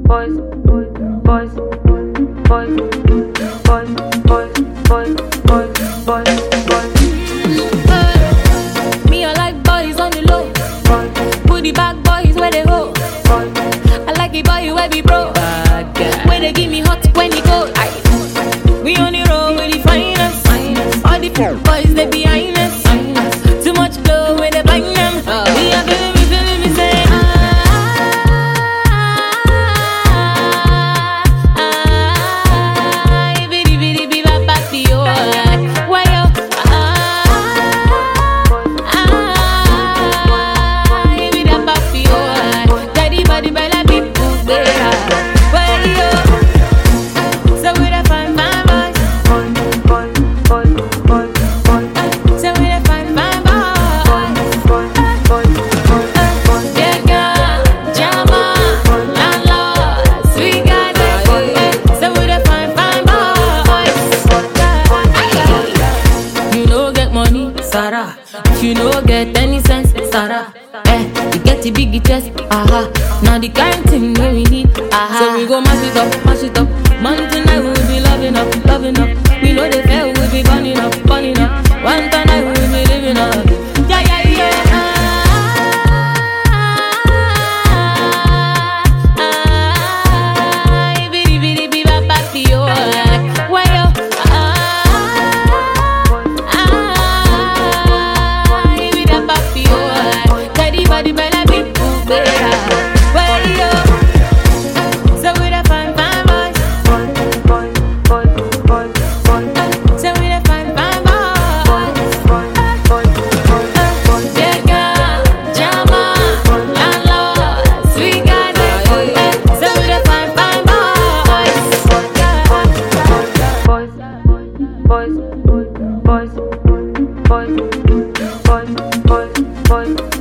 boys, boys, boys, boys, boys, boys, boys, boys, boys. Me, I like boys on the low. Booty back boys where they go. I like it boy where we bro. Where they give me hot when he go. We on the road with the finest. All the boys they behind us. Too much glow when they blind them. We are feeling me say. If you no get any sense, Sarah, you get the big chest, now the kind thing that we need, So we go mash it up. Money tonight we will be loving up. We know the fair will be burning up. One tonight we will be living up. Yeah.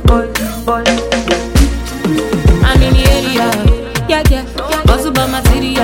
I'm in the area, yeah. Also by my city.